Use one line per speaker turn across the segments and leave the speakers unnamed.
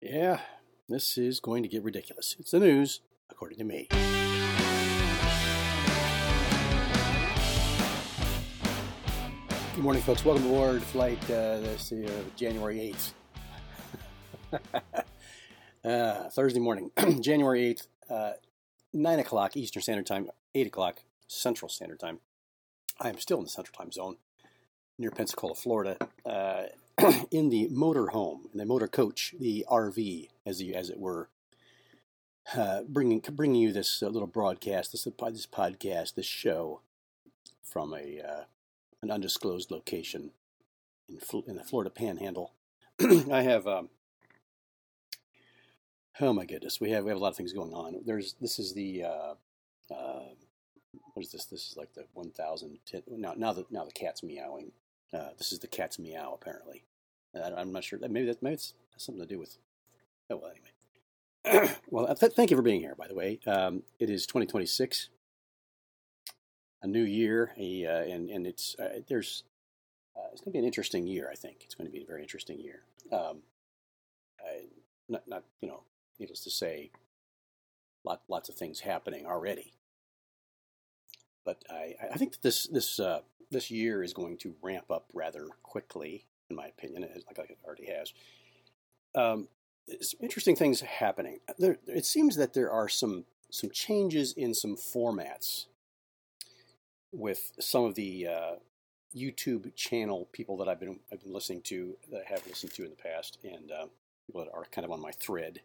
Yeah, this is going to get ridiculous. It's the news, according to me. Good morning, folks. Welcome aboard flight January 8th. Thursday morning, January 8th, 9 o'clock Eastern Standard Time, 8 o'clock Central Standard Time. I am still in the Central Time Zone near Pensacola, Florida, in the motor home, in the motor coach, the RV, as it were, bringing you this little broadcast, this podcast, this show from an undisclosed location in the Florida Panhandle. I have, oh my goodness, we have a lot of things going on. This is the what is this? This is like the 1000. Now the cat's meowing. This is the cat's meow, apparently. I'm not sure. Maybe it has something to do with. Oh well, anyway. Well, thank you for being here. By the way, it is 2026, a new year, and it's going to be an interesting year. I think it's going to be a very interesting year. Not needless to say, lots of things happening already. But I think that this year is going to ramp up rather quickly, in my opinion, like it already has. Interesting things happening. It seems that there are some changes in some formats with some of the YouTube channel people that I've been listening to, that I have listened to in the past, and people that are kind of on my thread,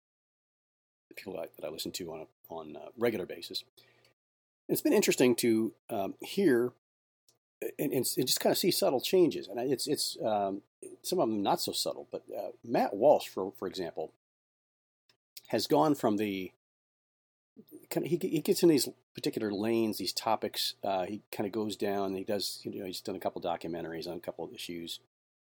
the people that I listen to on a regular basis. It's been interesting to hear and just kind of see subtle changes, and it's some of them not so subtle. But Matt Walsh, for example, has gone from the kind of he gets in these particular lanes, these topics. He kind of goes down. He does, he's done a couple documentaries on a couple of issues.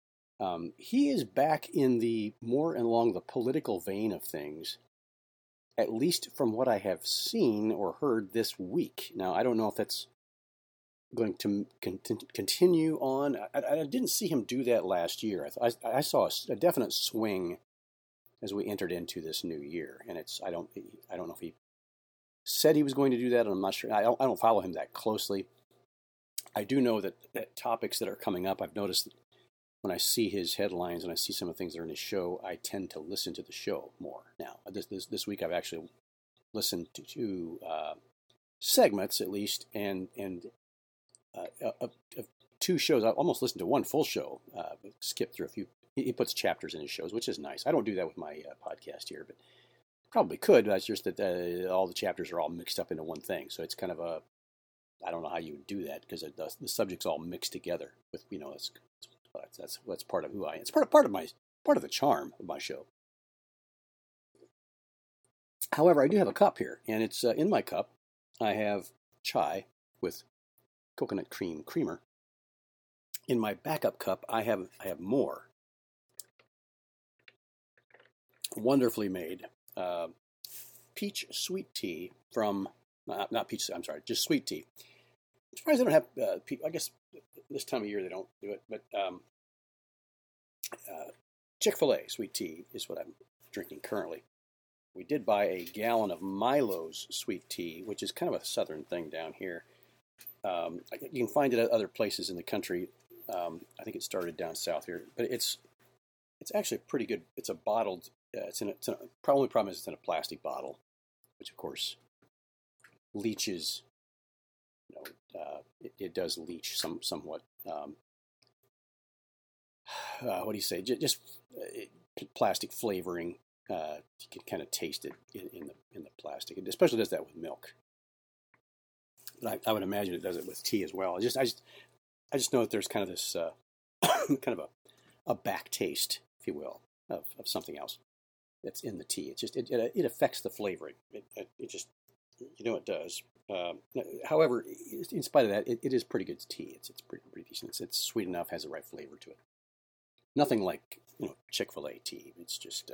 He is back in the more along the political vein of things, at least from what I have seen or heard this week. Now, I don't know if that's going to continue on. I didn't see him do that last year. I saw a definite swing as we entered into this new year, and I don't know if he said he was going to do that, and I'm not sure. I don't follow him that closely. I do know that topics that are coming up, I've noticed that when I see his headlines and I see some of the things that are in his show, I tend to listen to the show more. Now, this week I've actually listened to segments, at least, and of two shows. I almost listened to one full show, skipped through a few. He puts chapters in his shows, which is nice. I don't do that with my podcast here, but probably could. That's just that all the chapters are all mixed up into one thing. So it's kind of I don't know how you would do that, because the subject's all mixed together with, that's part of who I am. It's part of the charm of my show. However, I do have a cup here, and it's in my cup. I have chai with coconut creamer. In my backup cup, I have more wonderfully made peach sweet tea from not peach. I'm sorry, just sweet tea. I'm surprised they don't have. I guess this time of year they don't do it, but Chick-fil-A sweet tea is what I'm drinking currently. We did buy a gallon of Milo's sweet tea, which is kind of a southern thing down here. You can find it at other places in the country. I think it started down south here, but it's actually pretty good. It's a bottled. Only problem is it's in a plastic bottle, which of course leaches. It does leach somewhat. What do you say? Just plastic flavoring. You can kind of taste it in the plastic. It especially does that with milk. But I would imagine it does it with tea as well. I just know that there's kind of this kind of a back taste, if you will, of something else that's in the tea. It's just it affects the flavoring. It just it does. However, in spite of that, it is pretty good tea. It's pretty decent. It's sweet enough, has the right flavor to it. Nothing like Chick-fil-A tea. It's just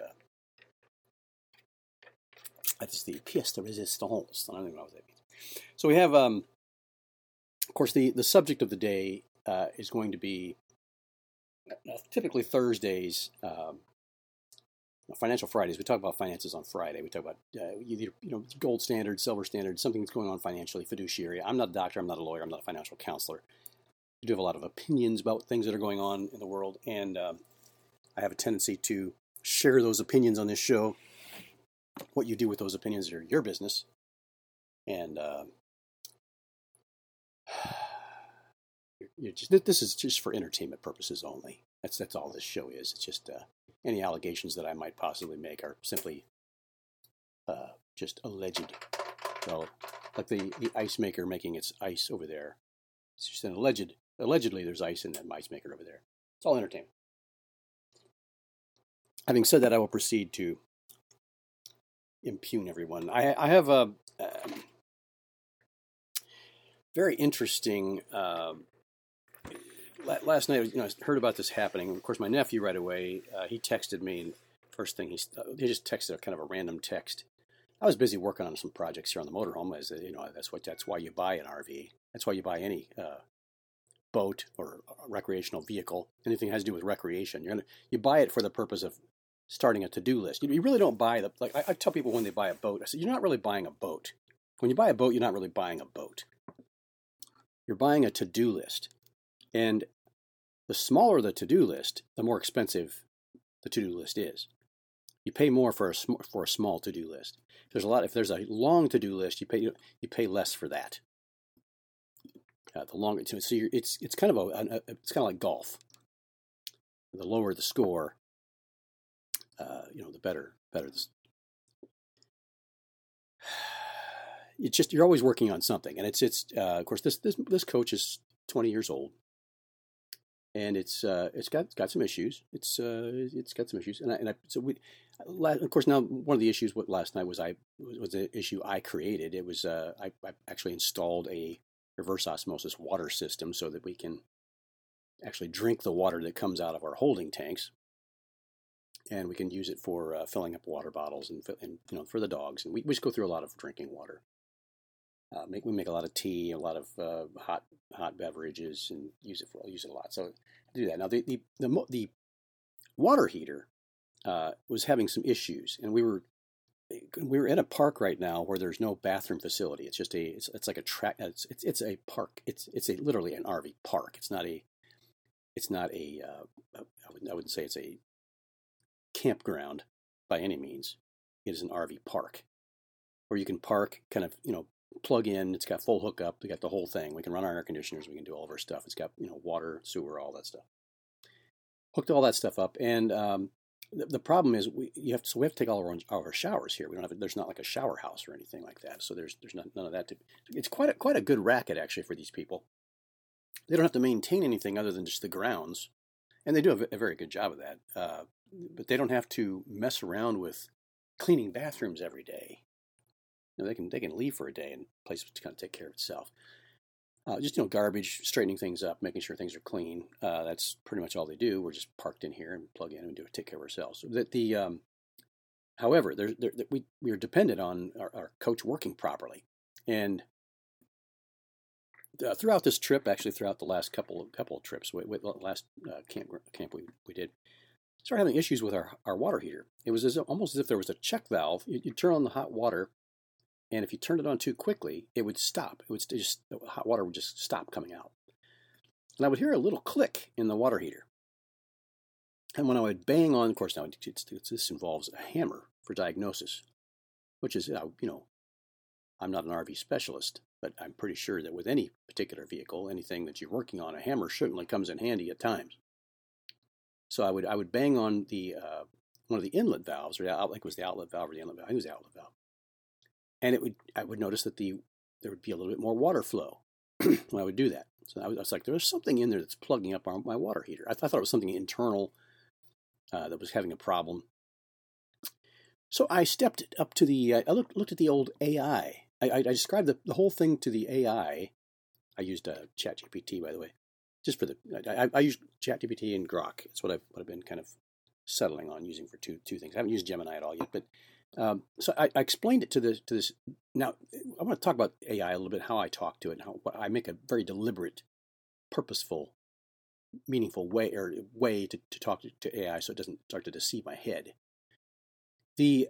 that's the pièce de résistance. I don't even know what that means. So we have, of course, the subject of the day is going to be typically Thursdays. Financial Fridays. We talk about finances on Friday. We talk about either gold standard, silver standard, something that's going on financially, fiduciary. I'm not a doctor. I'm not a lawyer. I'm not a financial counselor. I do have a lot of opinions about things that are going on in the world, and I have a tendency to share those opinions on this show. What you do with those opinions are your business, and this is just for entertainment purposes only. That's all this show is. It's just any allegations that I might possibly make are simply just alleged. Well, like the ice maker making its ice over there. It's just an allegedly there's ice in that ice maker over there. It's all entertainment. Having said that, I will proceed to impugn everyone. I have a very interesting. Last night, I heard about this happening. Of course, my nephew right away, he texted me, and first thing he just texted a kind of a random text. I was busy working on some projects here on the motorhome. As that's why you buy an RV. That's why you buy any boat or recreational vehicle. Anything that has to do with recreation, you buy it for the purpose of starting a to-do list. You really don't buy I tell people when they buy a boat, I said, you're not really buying a boat. When you buy a boat, you're not really buying a boat. You're buying a to-do list. And the smaller the to-do list, the more expensive the to-do list is. You pay more for a small to-do list. If there's a long to-do list, you pay less for that. The longer, so it's kind of it's kind of like golf. The lower the score, the better. It's just you're always working on something, and it's of course this coach is 20 years old, and it's got some issues. It's got some issues, of course now one of the issues last night was the issue I created. It was I actually installed a reverse osmosis water system so that we can actually drink the water that comes out of our holding tanks, and we can use it for filling up water bottles and for the dogs. And we just go through a lot of drinking water. We make a lot of tea, a lot of hot beverages, and use it a lot. So I do that. Now the water heater was having some issues, and we were in a park right now where there's no bathroom facility. It's just it's like a track. It's a park. It's literally an RV park. It's not a I wouldn't say it's a campground by any means. It is an RV park where you can park, kind of plug in. It's got full hookup. We got the whole thing. We can run our air conditioners. We can do all of our stuff. It's got water, sewer, all that stuff. Hooked all that stuff up, and the problem is we have to take all our showers here. We don't have there's not like a shower house or anything like that. So there's none of that. It's quite a good racket actually for these people. They don't have to maintain anything other than just the grounds, and they do a very good job of that. But they don't have to mess around with cleaning bathrooms every day. They can leave for a day and the place to kind of take care of itself. Just garbage, straightening things up, making sure things are clean. That's pretty much all they do. We're just parked in here and plug in and take care of ourselves. However, we are dependent on our coach working properly, and throughout this trip, actually throughout the last couple of trips, with the last camp we did, started having issues with our water heater. It was almost as if there was a check valve. You turn on the hot water, and if you turned it on too quickly, it would stop. The hot water would just stop coming out. And I would hear a little click in the water heater. And when I would bang on, of course, now this involves a hammer for diagnosis, which is, I'm not an RV specialist, but I'm pretty sure that with any particular vehicle, anything that you're working on, a hammer certainly comes in handy at times. So I would bang on the one of the inlet valves, or it was the outlet valve or the inlet valve. I think it was the outlet valve. And I would notice that there would be a little bit more water flow when I would do that. So I was like, there's something in there that's plugging up my water heater. I thought it was something internal that was having a problem. So I stepped up to I looked at the old AI. I described the whole thing to the AI. I used ChatGPT, by the way, just for I used ChatGPT and Grok. That's what I've been kind of settling on using for two things. I haven't used Gemini at all yet, but so I explained it to this. Now I want to talk about AI a little bit, how I talk to it, and how I make a very deliberate, purposeful, meaningful way to talk to AI, so it doesn't start to deceive my head. The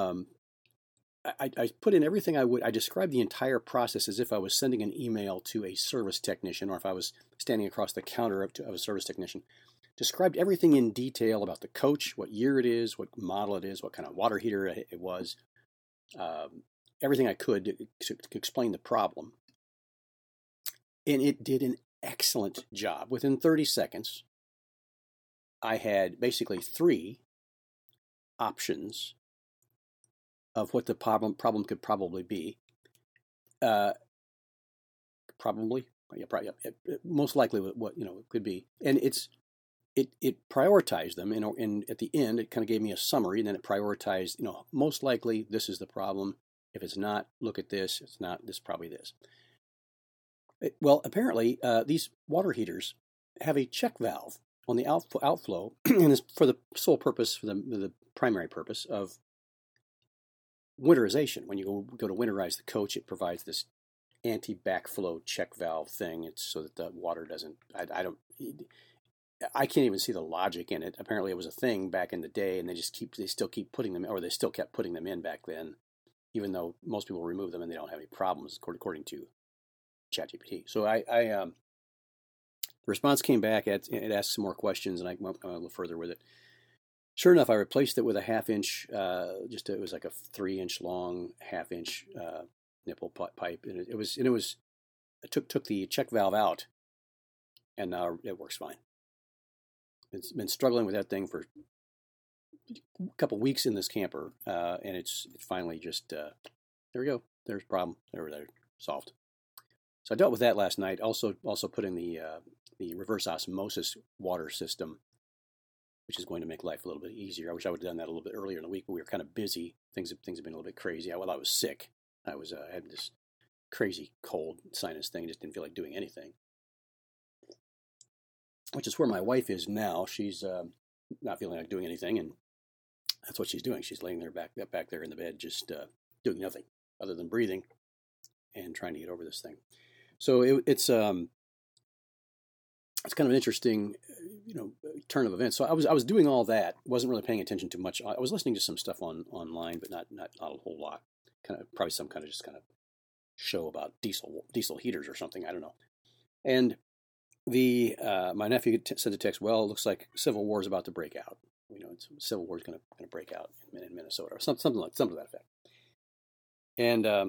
I put in everything I would. I described the entire process as if I was sending an email to a service technician, or if I was standing across the counter of a service technician. Described everything in detail about the coach, what year it is, what model it is, what kind of water heater it was, everything I could to explain the problem. And it did an excellent job. Within 30 seconds, I had basically 3 options of what the problem could probably be. Most likely what it could be, and it prioritized them, and at the end it kind of gave me a summary, and then it prioritized, most likely this is the problem. If it's not, look at this. If it's not, this probably this. Well, apparently these water heaters have a check valve on the outflow, and it's for the sole purpose, for the primary purpose of winterization. When you go to winterize the coach, it provides this anti-backflow check valve thing. It's so that the water doesn't. I can't even see the logic in it. Apparently, it was a thing back in the day, and they still keep putting them, or they still kept putting them in back then, even though most people remove them and they don't have any problems, according to ChatGPT. So the response came back. It asked some more questions, and I went a little further with it. Sure enough, I replaced it with a 1/2-inch, it was like a 3-inch long 1/2-inch nipple pipe, and I took the check valve out, and now it works fine. It's been struggling with that thing for a couple weeks in this camper, and it's finally just there we go. There's a problem. They're solved. So I dealt with that last night. Also put in the reverse osmosis water system, which is going to make life a little bit easier. I wish I would have done that a little bit earlier in the week, but we were kind of busy. Things have been a little bit crazy. I was sick. I had this crazy cold sinus thing. Just didn't feel like doing anything. Which is where my wife is now. She's not feeling like doing anything, and that's what she's doing. She's laying there back there in the bed, just doing nothing other than breathing and trying to get over this thing. So it's kind of an interesting, turn of events. So I was doing all that, wasn't really paying attention to much. I was listening to some stuff online, but not a whole lot. Probably some kind of show about diesel heaters or something. I don't know. And my nephew sent a text. Well, it looks like civil war is about to break out. Civil war is going to break out in Minnesota, or something to that effect. And of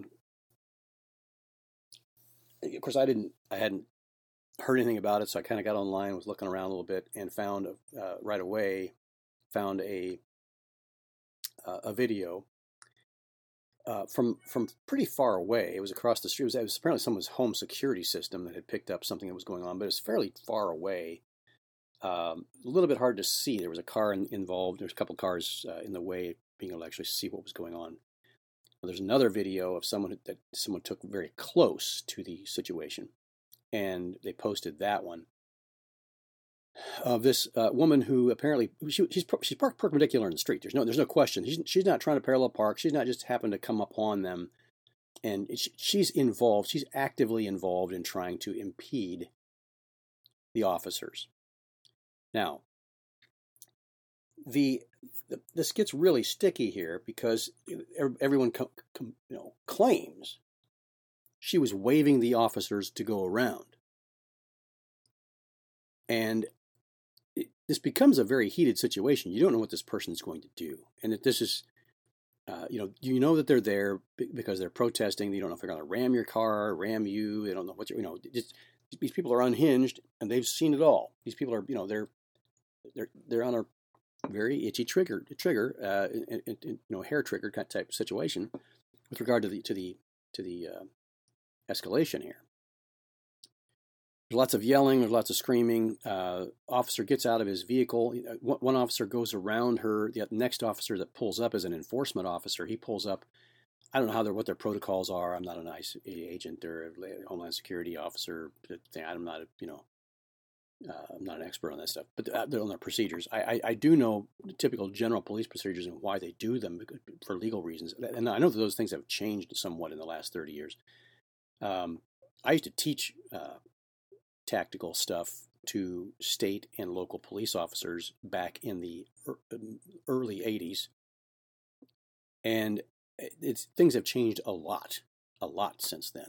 course, I hadn't heard anything about it, so I kind of got online, was looking around a little bit, and found right away a video from pretty far away. It was across the street. It was apparently someone's home security system that had picked up something that was going on, but it was fairly far away. A little bit hard to see. There was a car involved. There was a couple cars in the way, being able to actually see what was going on. There's another video of someone took very close to the situation, and they posted that one of this woman who apparently she's parked perpendicular in the street. There's no question. She's not trying to parallel park. She's not just happened to come upon them, and she's involved. She's actively involved in trying to impede the officers. Now, this gets really sticky here because everyone claims she was waving the officers to go around, and this becomes a very heated situation. You don't know what this person is going to do, and that this is, that they're there because they're protesting. You don't know if they're going to ram your car, ram you. They don't know what these people are unhinged, and they've seen it all. These people are, they're on a very itchy trigger, hair trigger type situation with regard to the escalation here. There's lots of yelling. There's lots of screaming. Officer gets out of his vehicle. One officer goes around her. The next officer that pulls up is an enforcement officer. He pulls up. I don't know what their protocols are. I'm not an ICE agent or a Homeland Security officer. I'm not I'm not an expert on that stuff, but they're on their procedures. I do know the typical general police procedures and why they do them for legal reasons. And I know that those things have changed somewhat in the last 30 years. I used to teach tactical stuff to state and local police officers back in the early 80s. And things have changed a lot since then.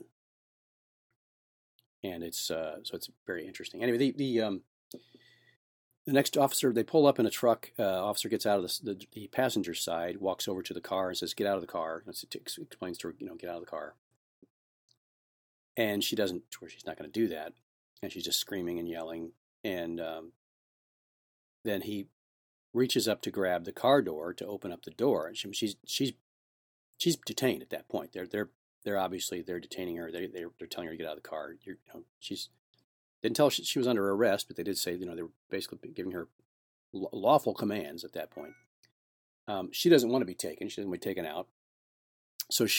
And it's so it's very interesting. Anyway, the next officer, they pull up in a truck. Officer gets out of the passenger side, walks over to the car and says, "Get out of the car." Explains to her, get out of the car. And she doesn't, or she's not going to do that. And she's just screaming and yelling. And then he reaches up to grab the car door to open up the door. And she's detained at that point. They're obviously detaining her. They're telling her to get out of the car. She's didn't tell she was under arrest, but they did say they were basically giving her lawful commands at that point. She doesn't want to be taken. She doesn't want to be taken out. So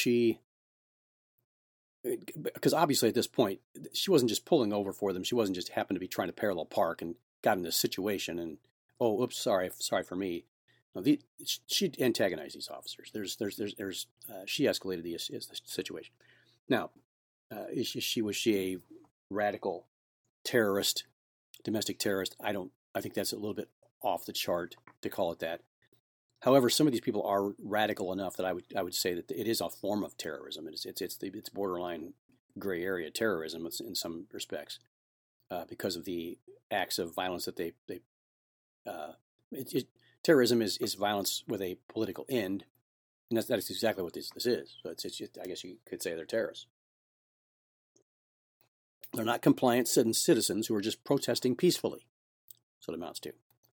because obviously at this point she wasn't just pulling over for them. She wasn't just happened to be trying to parallel park and got in this situation and oops, sorry for me. No, she antagonized these officers. She escalated the situation. Now, was she a radical terrorist, domestic terrorist? I think that's a little bit off the chart to call it that. However, some of these people are radical enough that I would say that it is a form of terrorism. It's borderline gray area terrorism in some respects because of the acts of violence that terrorism is violence with a political end, and that's exactly what this is. So I guess you could say they're terrorists. They're not compliant citizens who are just protesting peacefully. That's what it amounts to.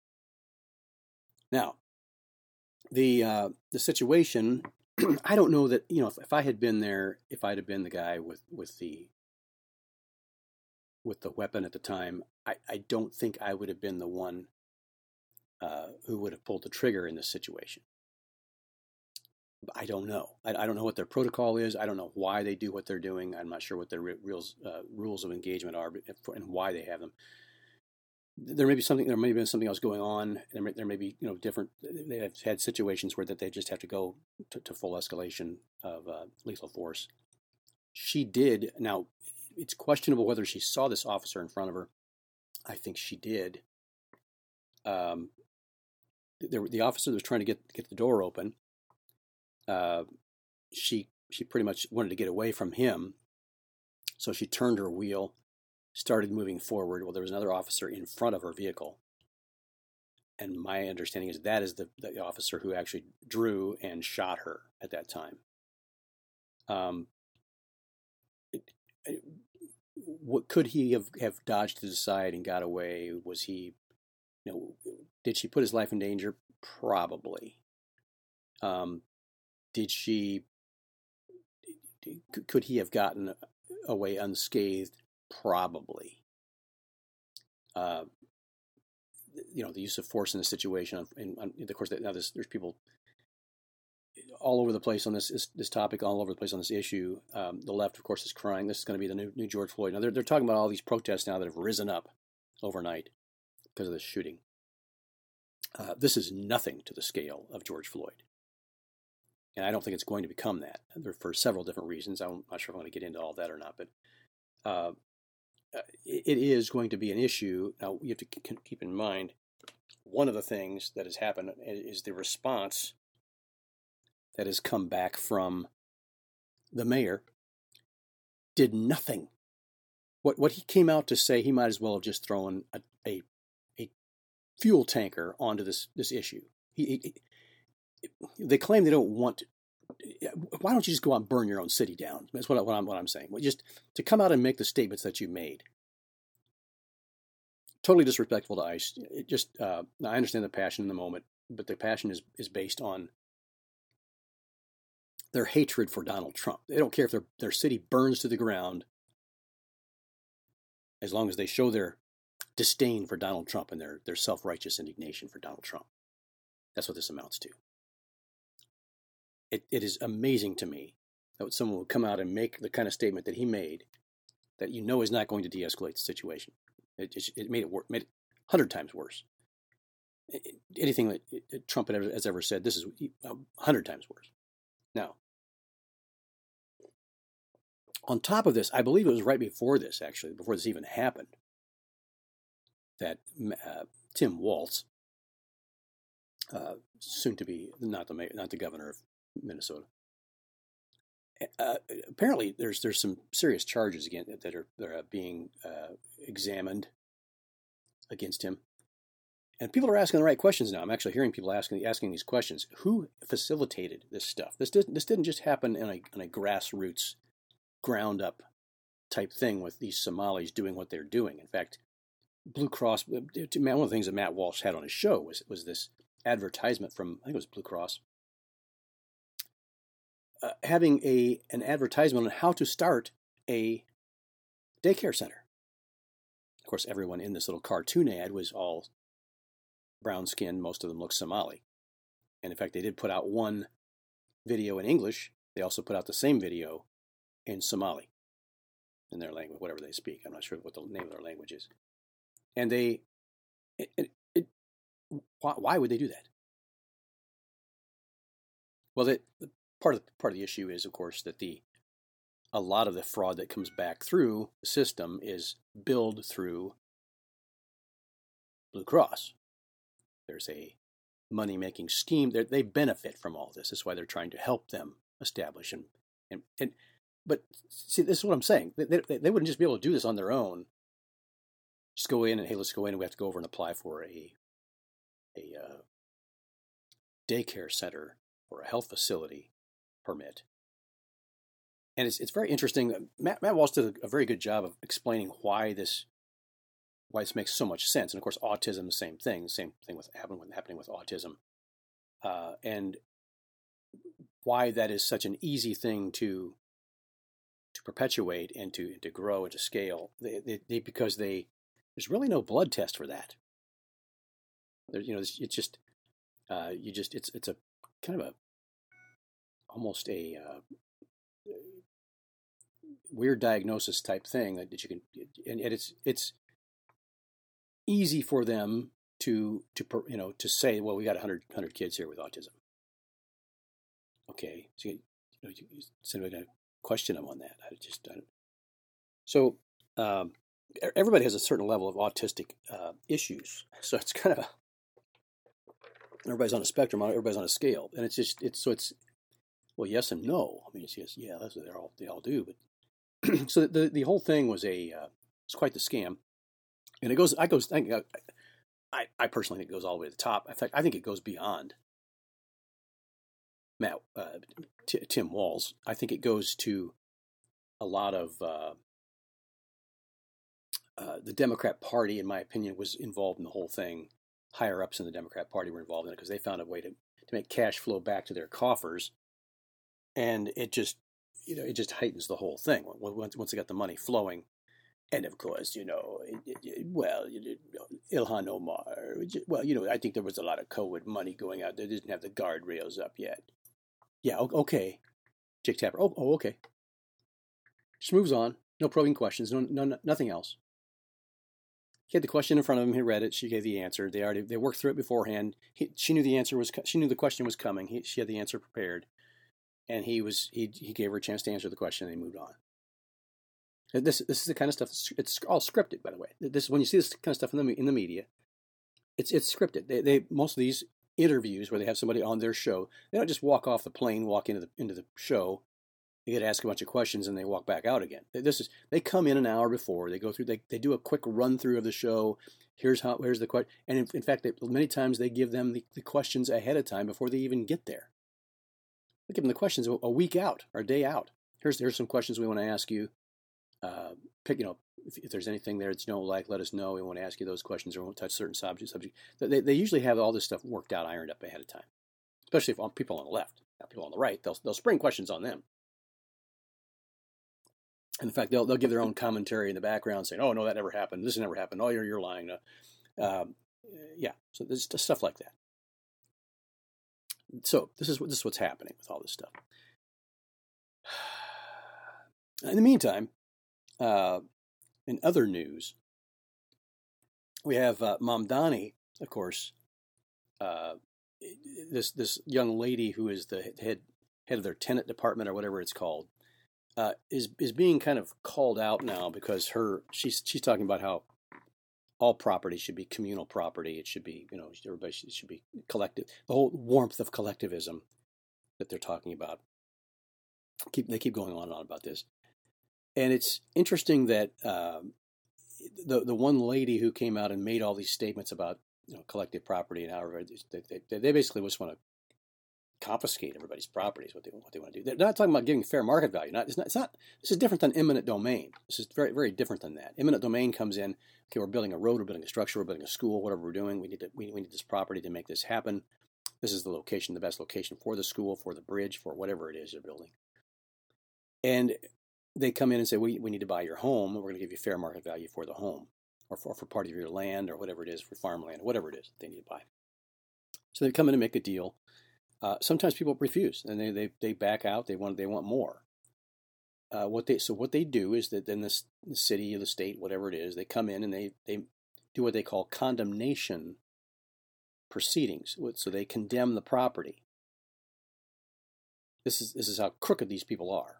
Now, the situation, I don't know that, if I had been there, if I'd have been the guy with the weapon at the time, I don't think I would have been the one who would have pulled the trigger in this situation. I don't know. I don't know what their protocol is. I don't know why they do what they're doing. I'm not sure what their rules of engagement are and why they have them. There may be something else going on. There may be different. They have had situations where that they just have to go to full escalation of lethal force. She did. Now, it's questionable whether she saw this officer in front of her. I think she did. The officer that was trying to get the door open. She pretty much wanted to get away from him, so she turned her wheel, started moving forward. Well, there was another officer in front of her vehicle, and my understanding is that is the officer who actually drew and shot her at that time. What could he have dodged to the side and got away? Was he, did she put his life in danger? Probably. Could he have gotten away unscathed? Probably. The use of force in this situation, and of course, now there's people all over the place on this topic, all over the place on this issue. The left, of course, is crying. This is going to be the new George Floyd. Now they're talking about all these protests now that have risen up overnight because of this shooting. This is nothing to the scale of George Floyd. And I don't think it's going to become that for several different reasons. I'm not sure if I want to get into all that or not, but it is going to be an issue. Now, you have to keep in mind, one of the things that has happened is the response that has come back from the mayor did nothing. What he came out to say, he might as well have just thrown a fuel tanker onto this issue. They claim they don't want. Why don't you just go out and burn your own city down? That's what I'm saying. Just to come out and make the statements that you made. Totally disrespectful to ICE. I understand the passion in the moment, but the passion is based on their hatred for Donald Trump. They don't care if their city burns to the ground, as long as they show their disdain for Donald Trump and their self-righteous indignation for Donald Trump. That's what this amounts to. It is amazing to me that someone would come out and make the kind of statement that he made, that is not going to de-escalate the situation. It made it 100 times worse. Anything that Trump has ever said, this is 100 times worse. Now, on top of this, I believe it was right before this even happened, that Tim Walz, soon to be not the governor of Minnesota. Apparently, there's some serious charges again that are being examined against him, and people are asking the right questions now. I'm actually hearing people asking these questions. Who facilitated this stuff? This didn't just happen in a grassroots, ground up type thing with these Somalis doing what they're doing. In fact, Blue Cross. One of the things that Matt Walsh had on his show was this advertisement from, I think it was Blue Cross, having an advertisement on how to start a daycare center. Of course, everyone in this little cartoon ad was all brown skinned. Most of them looked Somali. And in fact, they did put out one video in English. They also put out the same video in Somali, in their language, whatever they speak. I'm not sure what the name of their language is. And why would they do that? Well, part of the issue is, of course, that a lot of the fraud that comes back through the system is billed through Blue Cross. There's a money-making scheme. They benefit from all this. That's why they're trying to help them establish but see, this is what I'm saying. They wouldn't just be able to do this on their own. Just go in and, hey, let's go in and we have to go over and apply for a daycare center or a health facility permit. And it's very interesting. Matt Walsh did a very good job of explaining why this makes so much sense. And of course, autism, the same thing happening with autism, and why that is such an easy thing to perpetuate and to grow and to scale. Because there's really no blood test for that. It's just it's a kind of almost a weird diagnosis type thing that you can, and it's easy for them to say, well, we got 100 kids here with autism. Okay, so you got to question them on that. So everybody has a certain level of autistic issues, so it's kind of everybody's on a spectrum, everybody's on a scale, and it's well, yes and no. I mean, it's yes, yeah, that's what they all do, but so the whole thing was it's quite the scam, and I personally think it goes all the way to the top. In fact, I think it goes beyond Tim Walz. I think it goes to a lot of the Democrat Party, in my opinion, was involved in the whole thing. Higher ups in the Democrat Party were involved in it because they found a way to make cash flow back to their coffers, and it just heightens the whole thing once they got the money flowing. And of course, Ilhan Omar. Well, I think there was a lot of COVID money going out. They didn't have the guardrails up yet. Yeah, okay. Jake Tapper. Oh, okay. Just moves on. No probing questions. No, nothing else. He had the question in front of him. He read it. She gave the answer. They worked through it beforehand. She knew she knew the question was coming. She had the answer prepared, and he gave her a chance to answer the question, and they moved on. This is the kind of stuff. It's all scripted, by the way. This when you see this kind of stuff in the media, it's scripted. They most of these interviews where they have somebody on their show, they don't just walk off the plane, walk into the show. They get asked a bunch of questions and they walk back out again. They come in an hour before. They go through. They do a quick run through of the show. Here's the question. And in fact, many times they give them the questions ahead of time before they even get there. They give them the questions a week out or a day out. Here's some questions we want to ask you. Pick if there's anything there that you don't like, let us know. We want to ask you those questions, or we won't touch certain subject. They usually have all this stuff worked out, ironed up ahead of time. Especially if people on the left, now people on the right, they'll spring questions on them. And in fact, they'll give their own commentary in the background, saying, "Oh no, that never happened. This never happened. Oh, you're lying." Yeah. So there's stuff like that. So this is what's happening with all this stuff. In the meantime, in other news, we have Mamdani, of course. This young lady who is the head of their tenant department or whatever it's called, is being kind of called out now because she's talking about how all property should be communal property. It should be everybody should be collective. The whole warmth of collectivism that they're talking about. They keep going on and on about this, and it's interesting that the one lady who came out and made all these statements about collective property and how they basically just want to confiscate everybody's property is what they want to do. They're not talking about giving fair market value. It's not. This is different than eminent domain. This is very, very different than that. Eminent domain comes in. Okay, we're building a road, we're building a structure, we're building a school, whatever we're doing. We need this property to make this happen. This is the location, the best location for the school, for the bridge, for whatever it is they're building. And they come in and say, we need to buy your home, and we're going to give you fair market value for the home, or for part of your land, or whatever it is, for farmland, or whatever it is they need to buy. So they come in and make a deal. Sometimes people refuse, and they back out. They want more. What they do is that then the city or the state, whatever it is, they come in and they do what they call condemnation proceedings. So they condemn the property. This is how crooked these people are.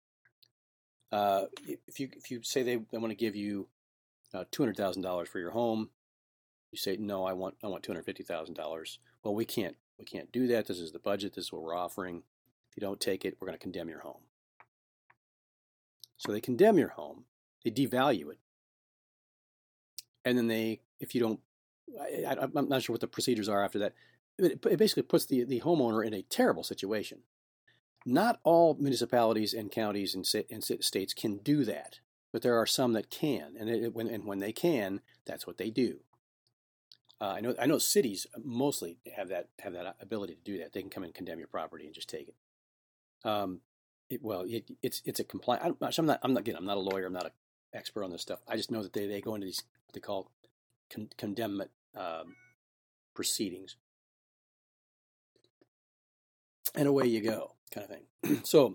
If you say they want to give you $200,000 for your home, you say no, I want $250,000. Well, we can't do that. This is the budget. This is what we're offering. If you don't take it, we're going to condemn your home. So they condemn your home. They devalue it, and then if you don't, I'm not sure what the procedures are after that. It basically puts the homeowner in a terrible situation. Not all municipalities and counties and states can do that, but there are some that can, and when they can, that's what they do. I know cities mostly have that ability to do that. They can come and condemn your property and just take it. It's a compliance. I'm not a lawyer. I'm not an expert on this stuff. I just know that they go into these what they call condemnment proceedings, and away you go, kind of thing. So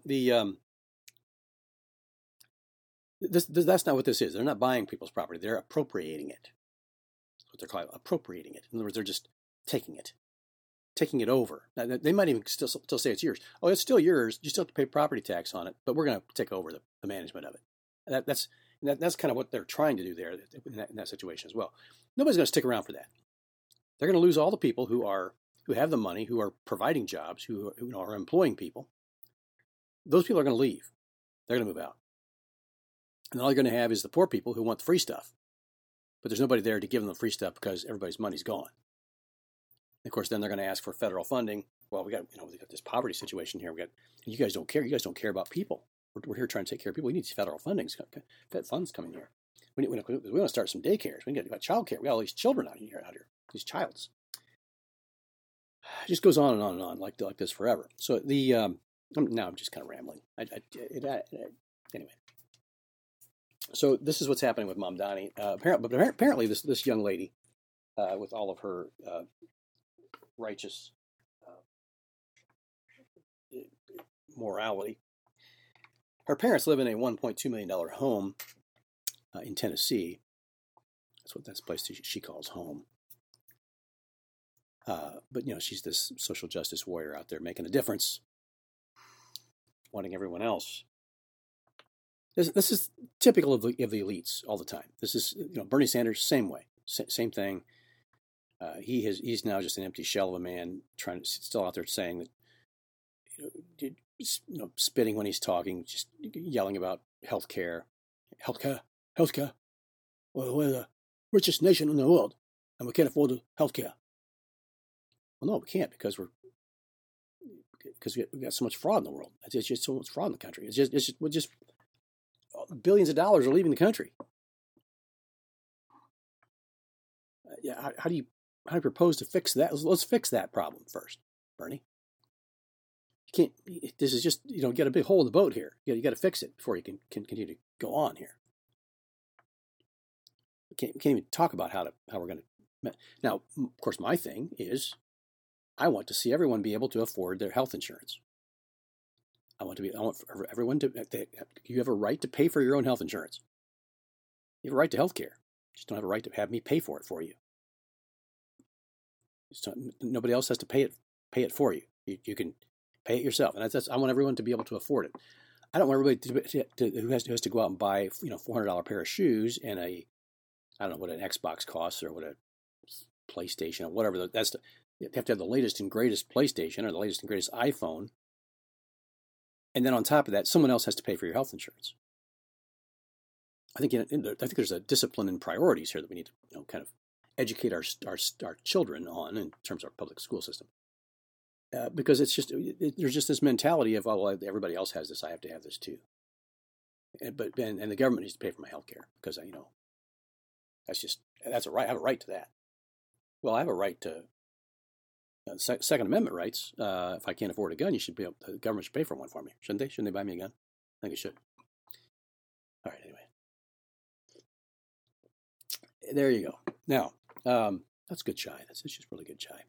that's not what this is. They're not buying people's property. They're appropriating it. That's what they're called, appropriating it. In other words, they're just taking it over. Now, they might even still say it's yours. Oh, it's still yours. You still have to pay property tax on it, but we're going to take over the management of it. That's kind of what they're trying to do there in that situation as well. Nobody's going to stick around for that. They're going to lose all the people who have the money, who are providing jobs, who are employing people. Those people are going to leave. They're going to move out. And all you're going to have is the poor people who want the free stuff. But there's nobody there to give them the free stuff because everybody's money's gone. And of course, then they're going to ask for federal funding. Well, we got this poverty situation here. You guys don't care. You guys don't care about people. We're here trying to take care of people. We need federal funding. Fed funds coming here. We want to start some daycares. We got child care. We got all these children out here. These childs. It just goes on and on and on like this forever. So now I'm just kind of rambling. Anyway. So this is what's happening with Mamdani. Apparently, this young lady, with all of her righteous morality, her parents live in a $1.2 million home in Tennessee. That's what that place she calls home. But she's this social justice warrior out there making a difference, wanting everyone else. This is typical of the elites all the time. This is Bernie Sanders, same way, same thing. He's now just an empty shell of a man, still out there saying that spitting when he's talking, just yelling about healthcare. Well, we're the richest nation in the world, and we can't afford healthcare. Well, no, we can't because we got so much fraud in the world. It's just so much fraud in the country. We're just billions of dollars are leaving the country. How do you propose to fix that? Let's fix that problem first, Bernie. You can't. This is just get a big hole in the boat here. You got to fix it before you can continue to go on here. We can't even talk about how we're going to. Now, of course, my thing is, I want to see everyone be able to afford their health insurance. I want everyone to. You have a right to pay for your own health insurance. You have a right to health care. You just don't have a right to have me pay for it for you. Nobody else has to pay it for you. You can pay it yourself, and I want everyone to be able to afford it. I don't want everybody who has to go out and buy $400 pair of shoes and I don't know what an Xbox costs or what a PlayStation or whatever. You have to have the latest and greatest PlayStation or the latest and greatest iPhone And then on top of that, someone else has to pay for your health insurance. I think there's a discipline and priorities here that we need to kind of educate our children on in terms of our public school system. Because there's just this mentality of, oh, well, everybody else has this, I have to have this too. And the government needs to pay for my health care because that's a right. I have a right to that. Well, I have a right to Second Amendment rights. If I can't afford a gun, the government should pay for one for me, shouldn't they? Shouldn't they buy me a gun? I think it should. All right. Anyway, there you go. Now, that's good chai. That's just really good chai.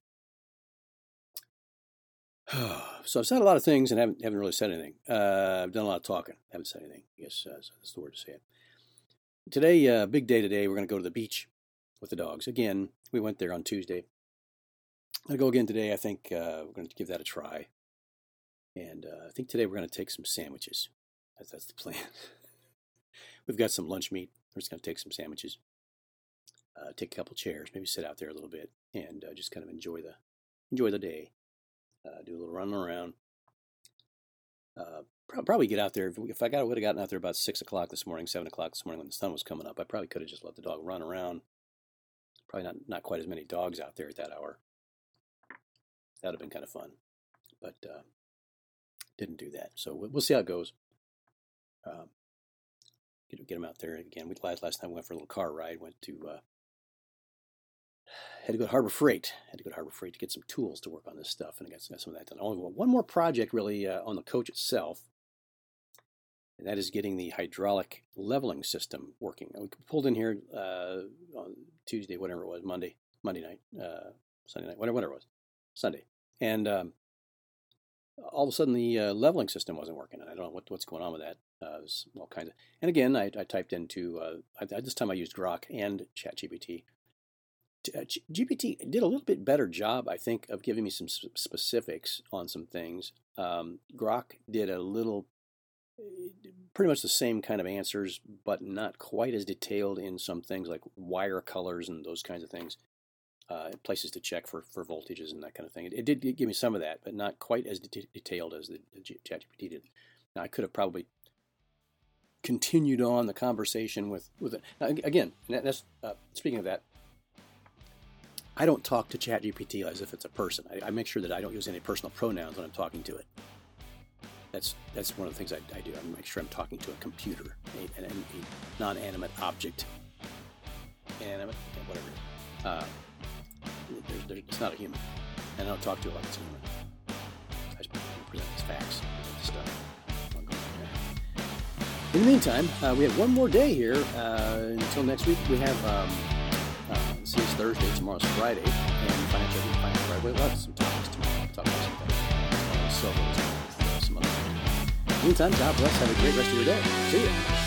So I've said a lot of things and haven't really said anything. I've done a lot of talking. Haven't said anything. I guess that's the word to say it. Today, big day today. We're going to go to the beach with the dogs. Again, we went there on Tuesday. I'll go again today. I think we're going to give that a try. And I think today we're going to take some sandwiches. That's the plan. We've got some lunch meat. We're just going to take some sandwiches, take a couple chairs, maybe sit out there a little bit, and just kind of enjoy the day. Do a little running around. Probably get out there. If I would have gotten out there about 6 o'clock this morning, 7 o'clock this morning when the sun was coming up, I probably could have just let the dog run around. Probably not quite as many dogs out there at that hour. That would have been kind of fun, but didn't do that. So we'll see how it goes. Get them out there again. Last time we went for a little car ride. Had to go to Harbor Freight. To get some tools to work on this stuff, and I got some of that done. Only one more project really on the coach itself, and that is getting the hydraulic leveling system working. We pulled in here on Tuesday, whatever it was, Monday night, Sunday night, whatever it was, Sunday, and all of a sudden the leveling system wasn't working, and I don't know what's going on with that. There's all kinds of, and again, I typed into this time I used Grok and ChatGPT. GPT did a little bit better job, I think, of giving me some specifics on some things. Grok did pretty much the same kind of answers, but not quite as detailed in some things like wire colors and those kinds of things, places to check for voltages and that kind of thing. It did give me some of that, but not quite as detailed as the ChatGPT did. Now, I could have probably continued on the conversation with it. Now, again, that's speaking of that, I don't talk to ChatGPT as if it's a person. I make sure that I don't use any personal pronouns when I'm talking to it. That's one of the things I do. I make sure I'm talking to a computer, a non-animate object, whatever. It's not a human, and I don't talk to it like it's a human. I just present these facts, stuff. In the meantime, we have one more day here until next week. We have. See, it's Thursday, tomorrow's Friday, and Financial Friday. We'll have some topics tomorrow. We'll talk about some things. Some other things. Meantime, God bless. Have a great rest of your day. See ya.